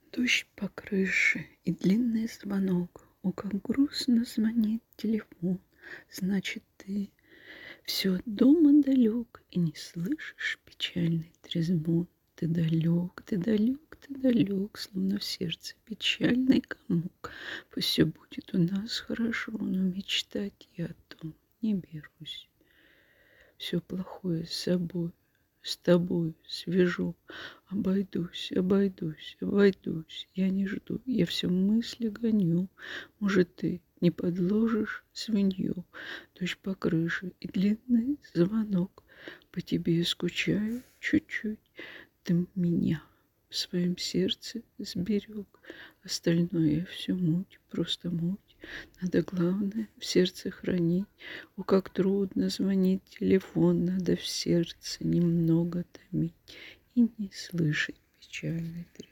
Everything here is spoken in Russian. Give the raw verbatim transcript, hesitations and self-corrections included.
Дождь по крыше и длинный звонок. О, как грустно звонит телефон. Значит, ты все от дома далек и не слышишь печальный трезвон. Ты далек, ты далек, ты далек, словно в сердце печальный комок. Пусть все будет у нас хорошо, но мечтать я о том не берусь. Все плохое с собой, с тобой свяжу. Обойдусь, обойдусь, обойдусь. Я не жду, я все мысли гоню. Может, ты не подложишь свинью? Дождь по крыше и длинный звонок. По тебе скучаю чуть-чуть. Ты меня в своем сердце сберег. Остальное все муть, просто муть. Надо, главное, в сердце хранить. О, как трудно звонить телефон. Надо в сердце немного томить и не слышать печальной тревоги.